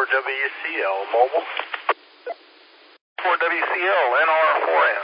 4WCL Mobile. 4WCL, NR4N.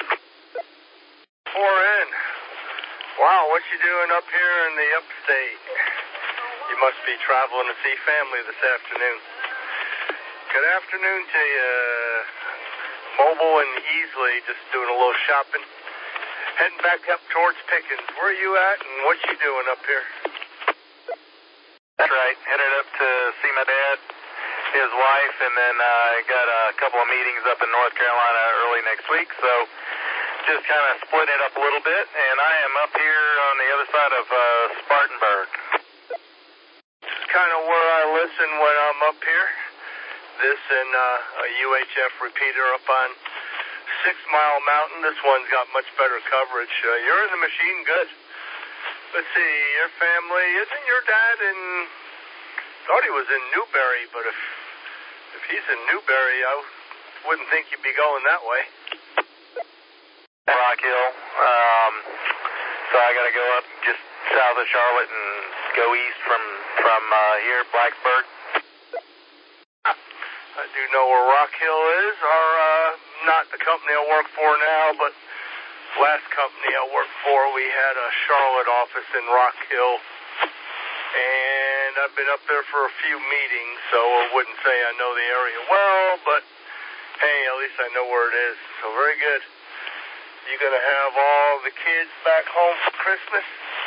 4N. Wow, what you doing up here in the upstate? You must be traveling to see family this afternoon. Good afternoon to you. Mobile and Easley, just doing a little shopping. Heading back up towards Pickens. Where are you at and what you doing up here? That's right. Headed up to see my dad, his wife, and then I got a couple of meetings up in North Carolina early next week, so just kind of splitting it up a little bit, and I am up here on the other side of Spartanburg. This is kind of where I listen when I'm up here. This and a UHF repeater up on 6 Mile Mountain. This one's got much better coverage. You're in the machine good. Let's see, your family, isn't your dad in, thought he was in Newberry, but if he's in Newberry, I wouldn't think he'd be going that way. Rock Hill. So I got to go up just south of Charlotte and go east from here, Blacksburg. I do know where Rock Hill is, or not the company I work for now, but last company I worked for, we had a Charlotte office in Rock Hill, and I've been up there for a few meetings, so I wouldn't say I know the area well, but hey, at least I know where it is, so very good. You gonna have all the kids back home for Christmas?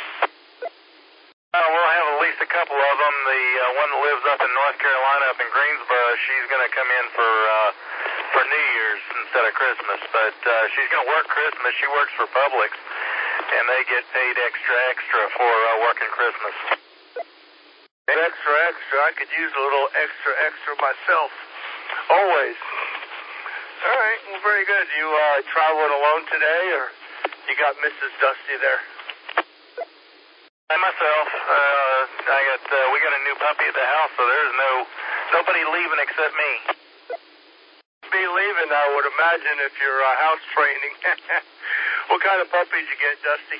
We'll have at least a couple of them. The one that lives up in North Carolina, up in Greensboro, she's going to come in for New Year's instead of Christmas. But she's going to work Christmas. She works for Publix, and they get paid extra for working Christmas. Extra. I could use a little extra myself. Always. All right. Well, very good. You traveling alone today, or you got Mrs. Dusty there? And myself, we got a new puppy at the house, so there's nobody leaving except me. Be leaving, I would imagine, if you're house training. What kind of puppies you get, Dusty?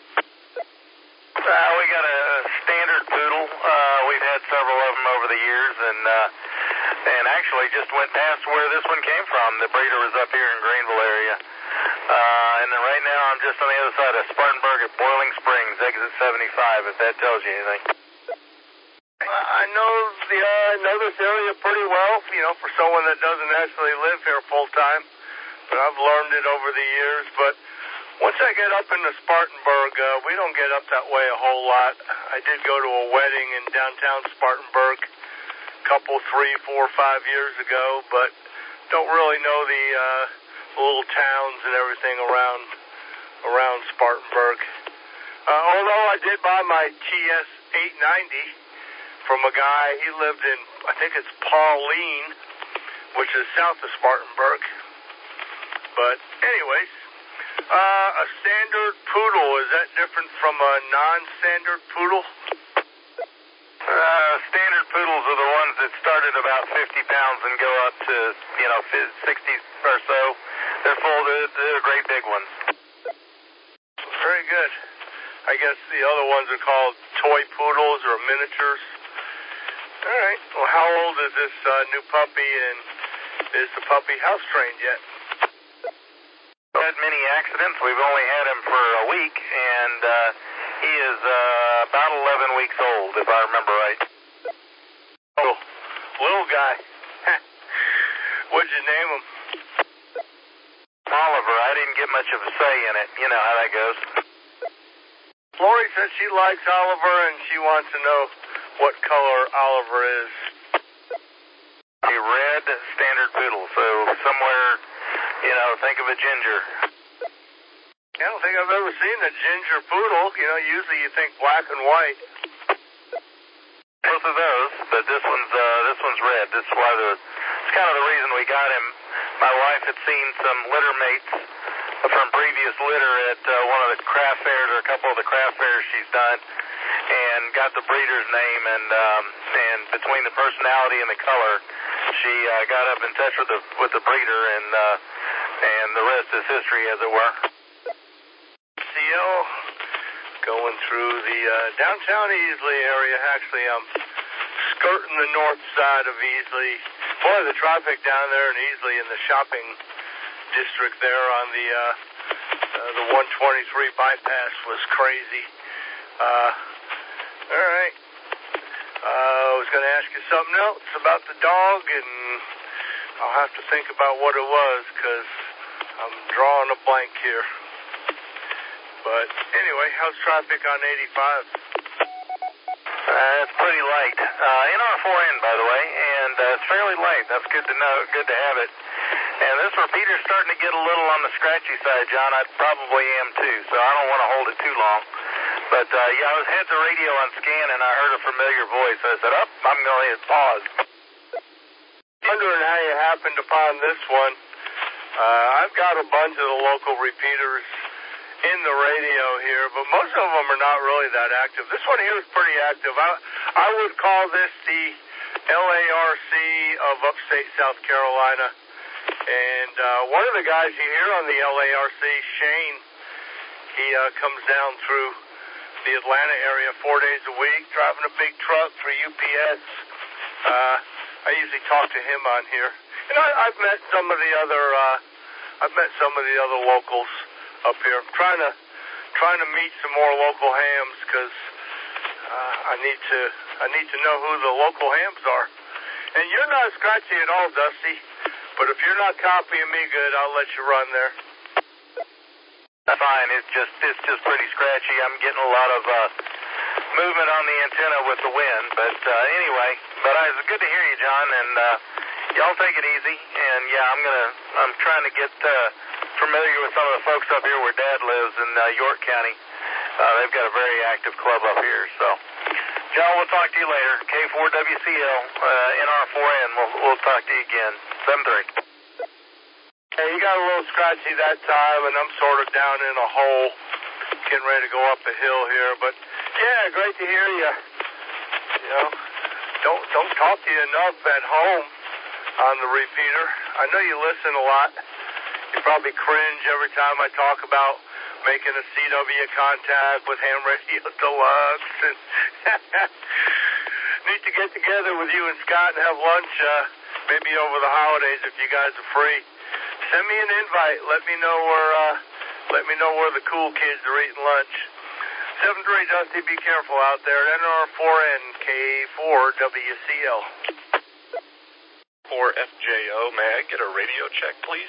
We got a standard poodle. We've had several of them over the years, and actually just went past where this one came from. The breeder was up here in Greenville area. And then right now I'm just on the other side of Spartanburg at Boiling Springs, exit 75, if that tells you anything. I know this area pretty well, for someone that doesn't actually live here full time. But I've learned it over the years. But once I get up into Spartanburg, we don't get up that way a whole lot. I did go to a wedding in downtown Spartanburg a couple, 3, 4, 5 years ago, but don't really know the little towns and everything around Spartanburg. Although I did buy my TS 890 from a guy, he lived in, I think it's Pauline, which is south of Spartanburg. But anyways, a standard poodle, is that different from a non-standard poodle? Standard poodles are the ones that start at about 50 pounds and go up to, 60 or so. They're great big ones. Very good. I guess the other ones are called toy poodles or miniatures. All right. Well, how old is this new puppy, and is the puppy house trained yet? Had many accidents. We've only had him for a week, and he is about 11 weeks old, if I remember right. Oh, little guy. What'd you name him? Oliver. I didn't get much of a say in it. You know how that goes. Lori says she likes Oliver, and she wants to know what color Oliver is. A red standard poodle, so somewhere, think of a ginger. I don't think I've ever seen a ginger poodle. Usually you think black and white. Both of those, but this one's red. It's kind of the reason we got him. My wife had seen some litter mates from previous litter at one of the craft fairs, or a couple of the craft fairs she's done, and got the breeder's name, and between the personality and the color, she got up in touch with the breeder, and the rest is history, as it were. CL, going through the downtown Easley area. Actually, I'm skirting the north side of Easley. Boy, the traffic down there in Easley in the shopping district there on the 123 bypass was crazy. All right. I was going to ask you something else about the dog, and I'll have to think about what it was because I'm drawing a blank here. But anyway, how's traffic on 85? It's pretty light. NR4N, by the way, and it's fairly light. That's good to know. Good to have it. And this repeater's starting to get a little on the scratchy side, John. I probably am too, so I don't want to hold it too long. But yeah, I was head to radio on scan, and I heard a familiar voice. I said, I'm going to hit pause. Wondering how you happened upon this one. I've got a bunch of the local repeaters in the radio here, but most of them are not really that active. This one here is pretty active. I would call this the LARC of upstate South Carolina. And one of the guys you hear on the LARC, Shane, he comes down through the Atlanta area 4 days a week, driving a big truck for UPS. I usually talk to him on here. And I've met some of the other locals up here. I'm trying to meet some more local hams because I need to know who the local hams are. And you're not scratchy at all, Dusty. But if you're not copying me good, I'll let you run there. That's fine. It's just pretty scratchy. I'm getting a lot of movement on the antenna with the wind. But anyway, it's good to hear you, John. And y'all take it easy. And yeah, I'm trying to get familiar with some of the folks up here where Dad lives in York County. They've got a very active club up here. So, John, we'll talk to you later. K4WCL, NR4N. We'll talk to you again. 7-3. Hey, you got a little scratchy that time, and I'm sort of down in a hole, getting ready to go up a hill here. But yeah, great to hear you. You know, don't talk to you enough at home on the repeater. I know you listen a lot. You probably cringe every time I talk about making a CW contact with Ham Radio Deluxe. And need to get together with you and Scott and have lunch, maybe over the holidays if you guys are free. Send me an invite. Let me know where the cool kids are eating lunch. 7-3, Dusty. Be careful out there. NR4N K4WCL. 4FJO. May I get a radio check, please?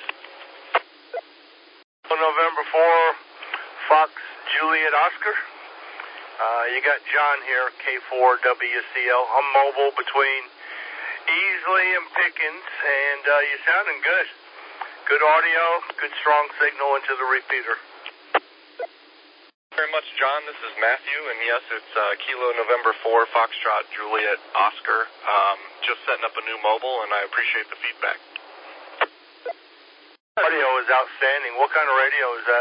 November 4, Fox Juliet Oscar. You got John here, K4WCL. I'm mobile between Easley and Pickens, and you're sounding good. Good audio, good strong signal into the repeater. Very much, John. This is Matthew, and yes, it's Kilo November 4, Foxtrot Juliet Oscar. Just setting up a new mobile, and I appreciate the feedback. Audio is outstanding. What kind of radio is that?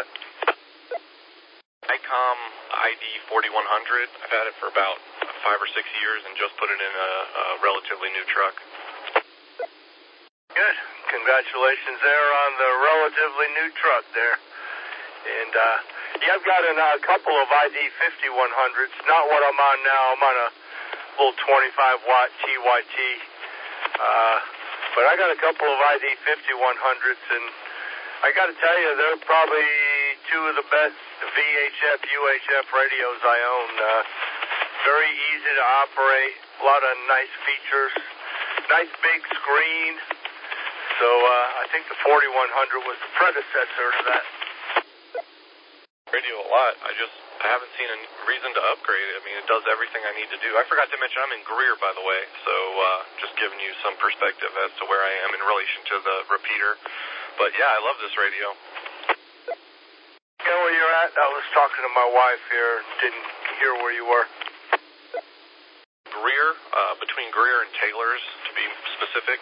ICOM ID 4100. I've had it for about 5 or 6 years and just put it in a relatively new truck. Good. Congratulations there on the relatively new truck there. And yeah, I've got a couple of ID 5100s. Not what I'm on now. I'm on a little 25-watt TYT. But I got a couple of ID 5100s, and I got to tell you, they're probably two of the best VHF, UHF radios I own. Very easy to operate, a lot of nice features, nice big screen. So I think the 4100 was the predecessor to that. Radio a lot. I haven't seen a reason to upgrade it. I mean, it does everything I need to do. I forgot to mention I'm in Greer, by the way, so just giving you some perspective as to where I am in relation to the repeater. But yeah, I love this radio. You know where you're at? I was talking to my wife here and didn't hear where you were. Greer, between Greer and Taylor's, to be specific.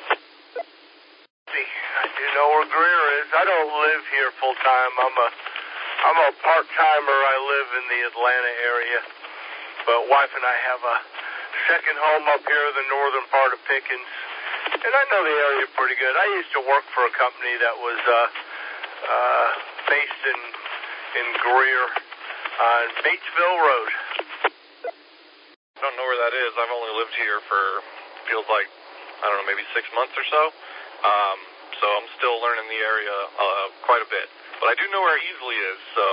I do know where Greer is. I don't live here full time. I'm a part-timer. I live in the Atlanta area. But wife and I have a second home up here in the northern part of Pickens. And I know the area pretty good. I used to work for a company that was based in Greer on Batesville Road. don't know where that is. I've only lived here for, feels like, I don't know, maybe 6 months or so. So I'm still learning the area quite a bit. But I do know where Easley is, so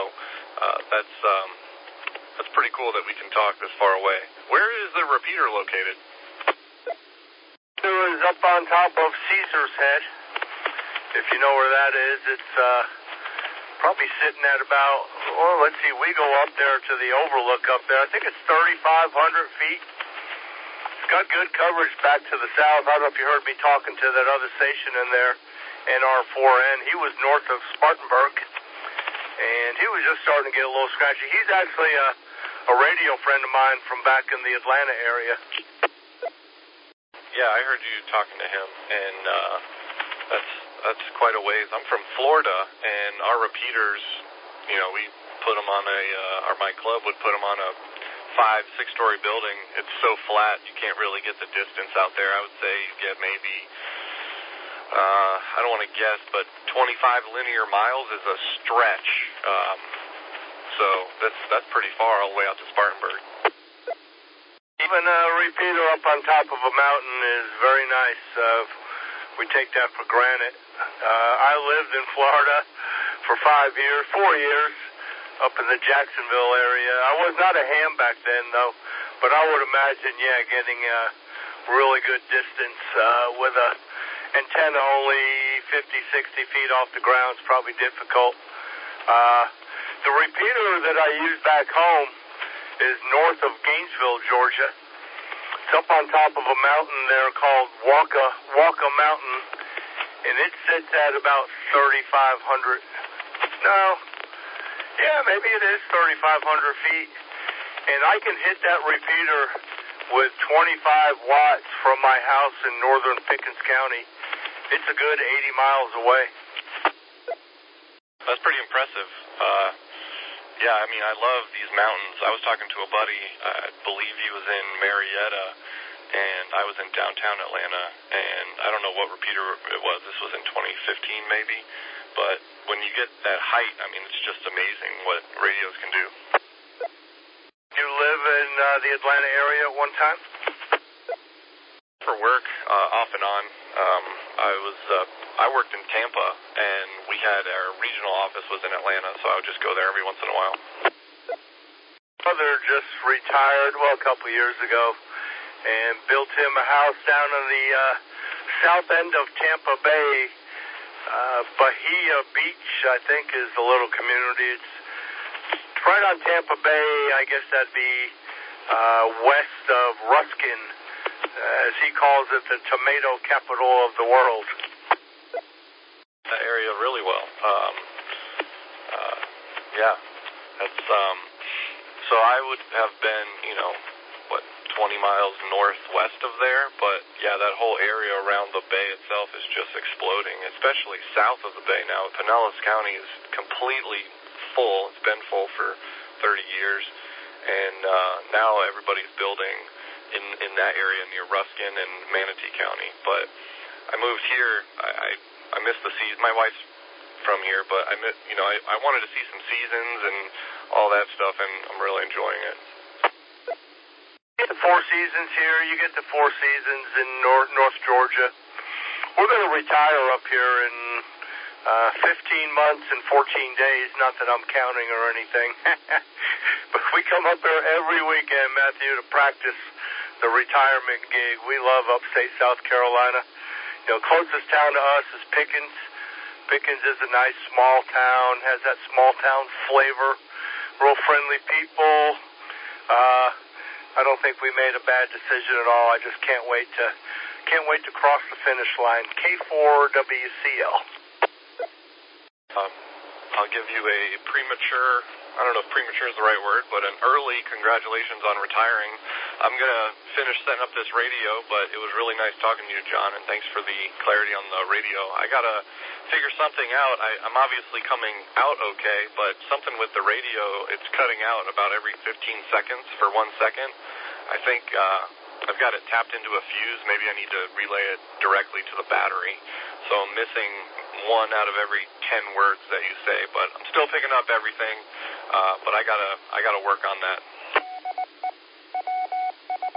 that's pretty cool that we can talk this far away. Where is the repeater located? It was up on top of Caesar's Head. If you know where that is, it's probably sitting at about, well, let's see, we go up there to the overlook up there. I think it's 3,500 feet. It's got good coverage back to the south. I don't know if you heard me talking to that other station in there, NR4N. He was north of Spartanburg, and he was just starting to get a little scratchy. He's actually a radio friend of mine from back in the Atlanta area. Yeah, I heard you talking to him, and that's quite a ways. I'm from Florida, and our repeaters, you know, we put them on my club would put them on a 5-6-story building. It's so flat, you can't really get the distance out there. I would say you get maybe, I don't want to guess, but 25 linear miles is a stretch. So that's pretty far all the way out to Spartanburg. Even a repeater up on top of a mountain is very nice. We take that for granted. I lived in Florida for 4 years, up in the Jacksonville area. I was not a ham back then, though, but I would imagine, getting a really good distance with a antenna only 50, 60 feet off the ground is probably difficult. The repeater that I use back home is north of Gainesville, Georgia. It's up on top of a mountain there called Walker Mountain, and it sits at about 3,500. Maybe it is 3,500 feet. And I can hit that repeater with 25 watts from my house in northern Pickens County. It's a good 80 miles away. That's pretty impressive. Yeah, I mean, I love these mountains. I was talking to a buddy, I believe he was in Marietta, and I was in downtown Atlanta, and I don't know what repeater it was. This was in 2015 maybe, but when you get that height, I mean, it's just amazing what radios can do. You live in the Atlanta area at one time? For work, off and on. I worked in Tampa, and we had our regional office was in Atlanta, so I would just go there every once in a while. Mother just retired, a couple of years ago, and built him a house down on the south end of Tampa Bay. Bahia Beach, I think, is the little community. It's right on Tampa Bay. I guess that'd be west of Ruskin, as he calls it, the tomato capital of the world. That area really well. Yeah, that's so I would have been, 20 miles northwest of there, but yeah, that whole area around the bay itself is just exploding, especially south of the bay now. Pinellas County is completely full. It's been full for 30 years, and now everybody's building in that area near Ruskin and Manatee County. But I moved here. I missed the season. My wife's from here, but I wanted to see some seasons and all that stuff, and I'm really enjoying it. You get the 4 seasons here. You get the 4 seasons in North Georgia. We're going to retire up here in 15 months and 14 days. Not that I'm counting or anything, but we come up there every weekend, Matthew, to practice the retirement gig. We love upstate South Carolina. Closest town to us is Pickens. Pickens is a nice small town, has that small town flavor, real friendly people. I don't think we made a bad decision at all. I just can't wait to cross the finish line. K4WCL. I'll give you a premature, I don't know if premature is the right word, but an early congratulations on retiring. I'm going to finish setting up this radio, but it was really nice talking to you, John, and thanks for the clarity on the radio. I got to figure something out. I'm obviously coming out okay, but something with the radio, it's cutting out about every 15 seconds for 1 second. I think I've got it tapped into a fuse. Maybe I need to relay it directly to the battery. So I'm missing 1 out of every 10 words that you say, but I'm still picking up everything. But I gotta work on that.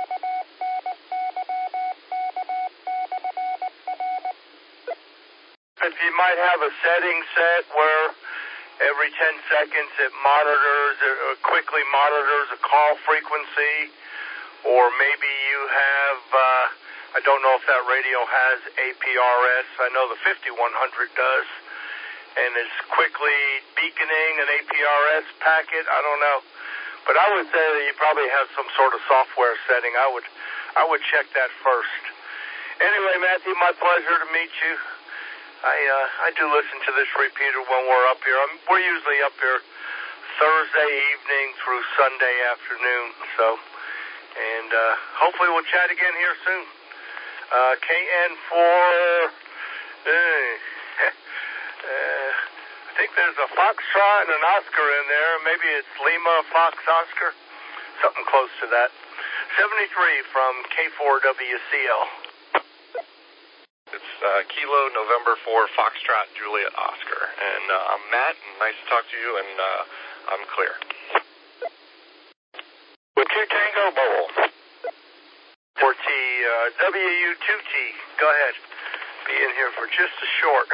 if you might have a setting set where every 10 seconds it monitors, or quickly monitors a call frequency, or maybe you have, I don't know if that radio has APRS. I know the 5100 does, and it's quickly beaconing an APRS packet. I don't know. But I would say that you probably have some sort of software setting. I would check that first. Anyway, Matthew, my pleasure to meet you. I do listen to this repeater when we're up here. We're usually up here Thursday evening through Sunday afternoon. So, and hopefully we'll chat again here soon. KN4. I think there's a Foxtrot and an Oscar in there. Maybe it's Lima, Fox, Oscar. Something close to that. 73 from K4WCL. It's Kilo November 4 Foxtrot Juliet Oscar. And I'm Matt, and nice to talk to you, and I'm clear. With 2 Tango Mobile. 4T, WU2T. Go ahead. Be in here for just a short.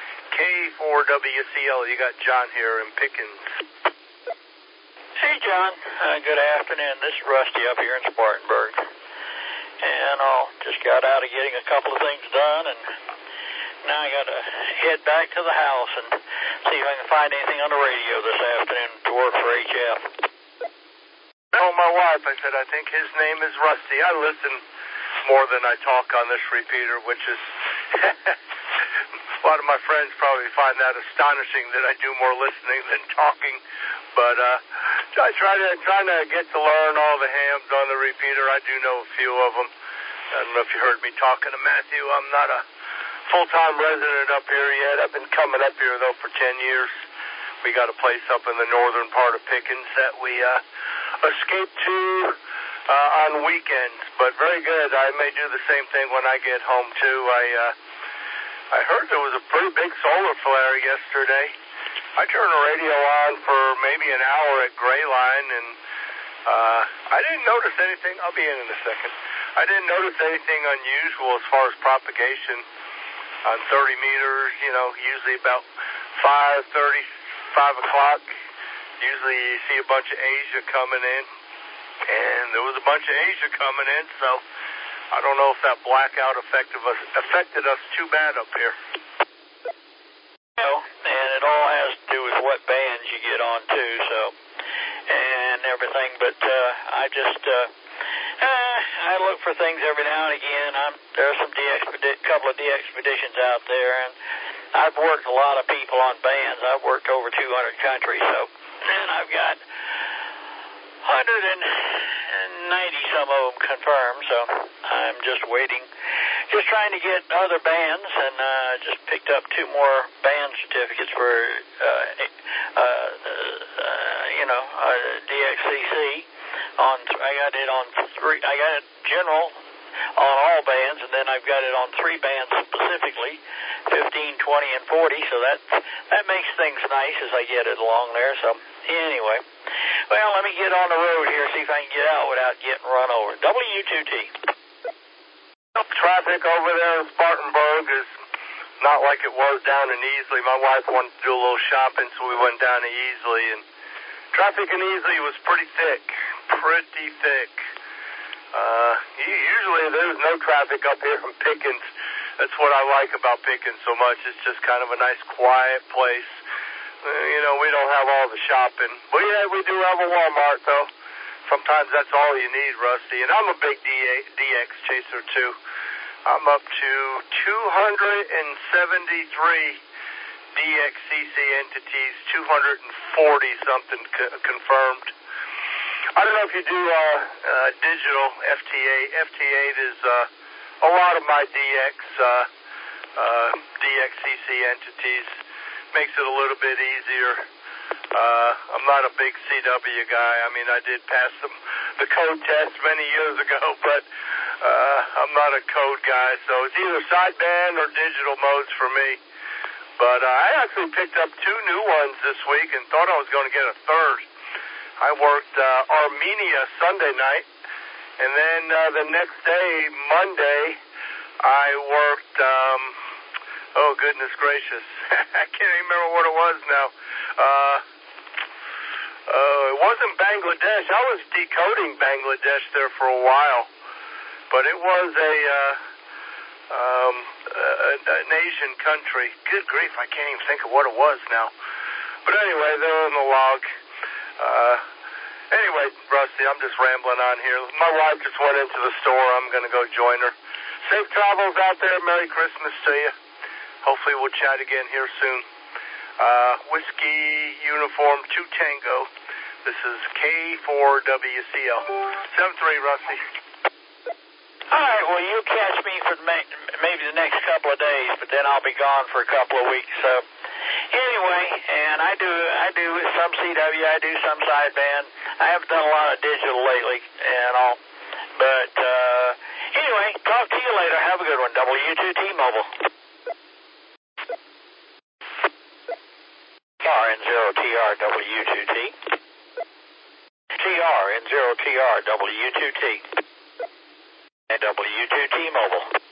K4WCL, you got John here in Pickens. Hey, John. Good afternoon. This is Rusty up here in Spartanburg. And I just got out of getting a couple of things done, and now I got to head back to the house and see if I can find anything on the radio this afternoon to work for HF. I told my wife, I said, I think his name is Rusty. I listen more than I talk on this repeater, which is... A lot of my friends probably find that astonishing that I do more listening than talking. But I try to get to learn all the hams on the repeater. I do know a few of them. I don't know if you heard me talking to Matthew. I'm not a full-time resident up here yet. I've been coming up here, though, for 10 years. We got a place up in the northern part of Pickens that we escape to on weekends. But very good. I may do the same thing when I get home, too. I heard there was a pretty big solar flare yesterday. I turned the radio on for maybe an hour at Gray Line, and I didn't notice anything. I'll be in a second. I didn't notice anything unusual as far as propagation on 30 meters, usually about 5:30, 5 o'clock. Usually you see a bunch of Asia coming in, and there was a bunch of Asia coming in, so I don't know if that blackout affected us too bad up here. And it all has to do with what bands you get on too, and everything. But I just I look for things every now and again. There are some couple of DXpeditions out there, and I've worked a lot of people on bands. I've worked over 200 countries, and I've got 190 some of them confirmed, so I'm just waiting, just trying to get other bands, and just picked up 2 more band certificates for DXCC. I got it on 3. I got it general on all bands, and then I've got it on 3 bands specifically, 15, 20, and 40. So that makes things nice as I get it along there. So anyway, well, let me get on the road here, see if I can get out without getting run over. W2T. Traffic over there in Spartanburg is not like it was down in Easley. My wife wanted to do a little shopping, so we went down to Easley, and traffic in Easley was pretty thick. Usually there's no traffic up here in Pickens. That's what I like about Pickens so much. It's just kind of a nice, quiet place. We don't have all the shopping. But yeah, we do have a Walmart, though. Sometimes that's all you need, Rusty. And I'm a big DX chaser, too. I'm up to 273 DXCC entities, 240-something confirmed. I don't know if you do digital FT8. FT8 is a lot of my DXCC entities. Makes it a little bit easier. I'm not a big CW guy. I mean, I did pass the code test many years ago, but I'm not a code guy. So it's either sideband or digital modes for me. But I actually picked up 2 new ones this week and thought I was going to get a third. I worked Armenia Sunday night, and then the next day, Monday, I worked, goodness gracious. I can't even remember what it was now. It wasn't Bangladesh. I was decoding Bangladesh there for a while. But it was an Asian country. Good grief, I can't even think of what it was now. But anyway, they're on the log. Anyway, Rusty, I'm just rambling on here. My wife just went into the store. I'm going to go join her. Safe travels out there. Merry Christmas to you. Hopefully we'll chat again here soon. Whiskey Uniform 2 Tango. This is K4WCL. 7-3, Rusty. All right, well, you'll catch me for maybe the next couple of days, but then I'll be gone for a couple of weeks. So anyway, and I do some CW, I do some sideband. I haven't done a lot of digital lately and all. But anyway, talk to you later. Have a good one. W2T Mobile. TRN0TRW2T. TRN0TRW2T. And W2T Mobile.